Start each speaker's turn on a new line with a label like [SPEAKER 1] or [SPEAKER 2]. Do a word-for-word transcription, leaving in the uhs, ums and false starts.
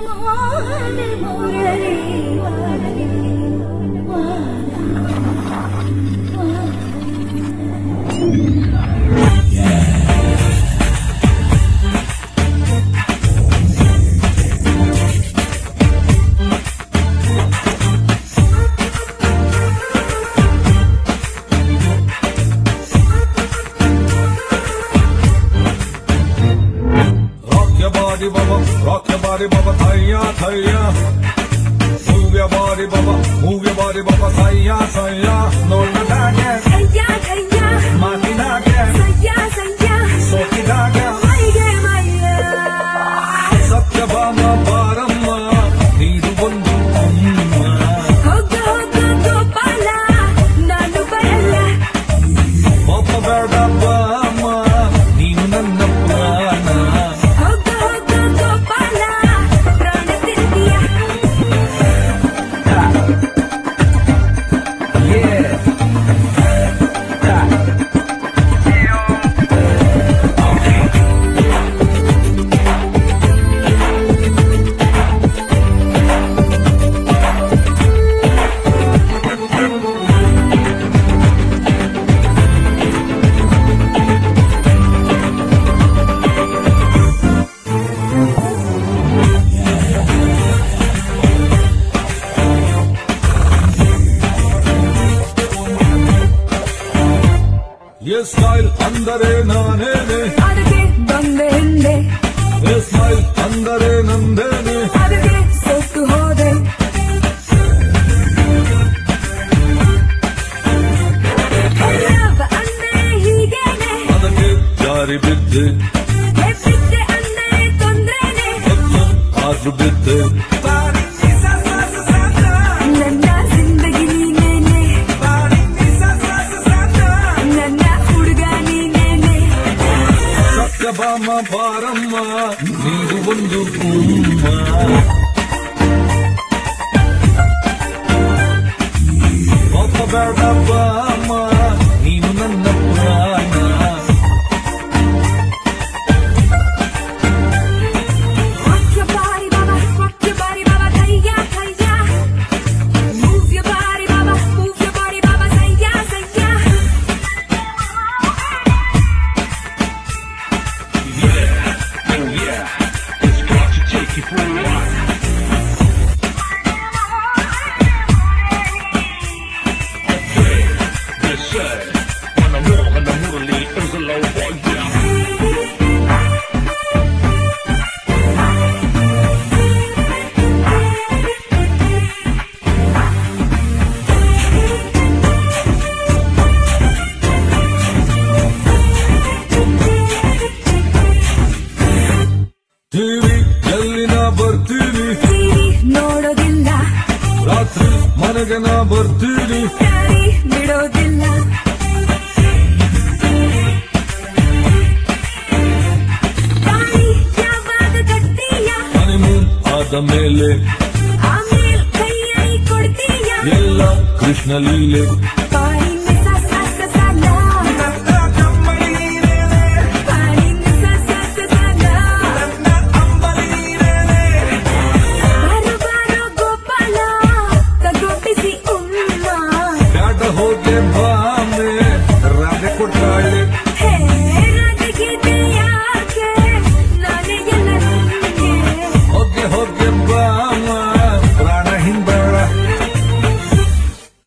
[SPEAKER 1] Rock your body, baba, thaya, thaya. Move your body, baba, move your body, baba, thaya, thaya. No lagaya,
[SPEAKER 2] thaya, thaya.
[SPEAKER 1] mati lagaya,
[SPEAKER 2] thaya, thaya.
[SPEAKER 1] soti lagaya.
[SPEAKER 2] Maiye, maiye.
[SPEAKER 1] Satyabama paramma, needu bondu amma.
[SPEAKER 2] Hogga hogga gopala, nanu baralla.
[SPEAKER 1] Papa berda bama, neenu nanna prana. ये smile अंदरे नाने ने
[SPEAKER 2] ಅದಕ್ಕೆ ಬಂದೆ ಹಿಂದೆ
[SPEAKER 1] ये smile अंदरे नंदे ने
[SPEAKER 2] ಅದಕ್ಕೆ ಸೋತು ಹೋದೆ ಲವ್ ಅಂದ್ರೆ ಹೀಗೇನೆ
[SPEAKER 1] ಅದಕ್ಕೆ ಜಾರಿ ಬಿದ್ದೆ
[SPEAKER 2] ಬಿದ್ದೆ ಅಂದ್ರೆ ತೊಂದ್ರೆನೆ
[SPEAKER 1] ಆದ್ರೂ ಬಿದ್ದೆ
[SPEAKER 2] ನನ್ನ ಜಿಂದಗಿ ನೀನೇನೆ ನನ್ನ ಹುಡುಗ ನೀನೇನೆ
[SPEAKER 1] ಸತ್ಯಭಾಮ ಪಾರಮ್ಮ ನೀರು ಒಂದು ಕುಮ್ಮ ಪಾಪ ಬೇಡ ಬಾಮ ನೀನು ನನ್ನ ಪ್ರಾಣ
[SPEAKER 2] Rock your body, mama, rock your body, mama, thaya, thaya. Move your body, mama, move your body, mama, thaya, thaya.
[SPEAKER 3] Yeah, oh yeah, it's got to take you for a ride. Okay, yes sir, wanna walk on the Murali, it's a low boy, yeah.
[SPEAKER 1] TV ಎಲ್ಲಿ ನಾ ಬರ್ತೀನಿ
[SPEAKER 2] TV ನೋಡೋದಿಲ್ಲ
[SPEAKER 1] ರಾತ್ರಿ ಮನೆಗೆ ನಾ ಬರ್ತೀನಿ
[SPEAKER 2] ದಾರಿ ಬಿಡೋದಿಲ್ಲ ತಾಳಿ ಯಾವಾಗ ಕಟ್ತೀಯ
[SPEAKER 1] ಹನಿಮೂನ್ ಆದ ಮೇಲೆ
[SPEAKER 2] ಆಮೇಲೆ ಕೈಯಲ್ಲಿ ಕೊಡ್ತೀಯ
[SPEAKER 1] ಎಲ್ಲ ಕೃಷ್ಣ ಲೀಲೆ
[SPEAKER 2] ಪಾರಿ ಮಿಸ ಸಾಸ ಸಾಲ ಪಾರಿ ಮಿಸ ಸಾಸ ಸಾಲ ಬಾರೋ ಬಾರೋ ಗೋಪಾಲ ತಗೋಪಿಸಿ ಉಮ್ಮ
[SPEAKER 1] ಬ್ಯಾಡ ಹೋಗೆ ಬಾ